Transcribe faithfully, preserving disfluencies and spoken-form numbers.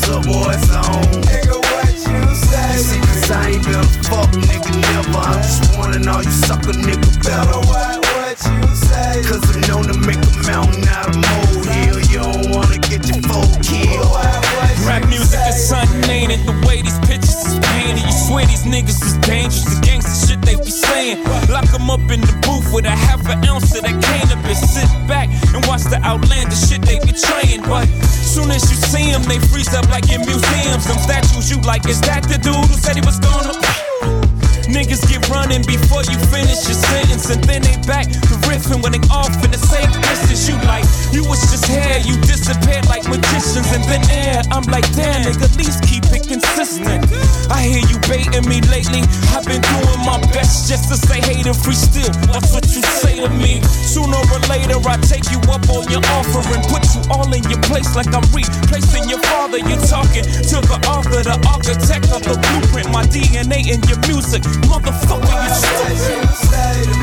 subway on. Nigga, what you say? You see, cause I ain't been a fuck nigga never. I'm just wanting all you sucker nigga better. What, what you say? Cause I'm known to make a mountain out of molehill. You don't wanna get your folk killed. Rap music is something, ain't it? The way these pictures is painted. You swear these niggas is dangerous. The gangsta shit they be saying. Lock them up in the booth with a half an ounce of that cannabis. Sit back and watch the outlandish shit they be trying. But soon as you see them, they freeze up like in museums. Them statues you like, is that the dude who said he was gonna... Niggas get running before you finish your sentence, and then they back to riffing when they off in the same distance. You like, you was just here, you disappeared like magicians, and then air. I'm like, damn, nigga, at least keep it consistent. I hear you baiting me lately. I've been doing my best just to say hey to free still. That's what you say to me. Sooner or later, I take you up on your offer and put you all in your place like I'm replacing your father. You're talking to the author, the architect of the blueprint, my D N A in your music. Motherfucker, you stupid.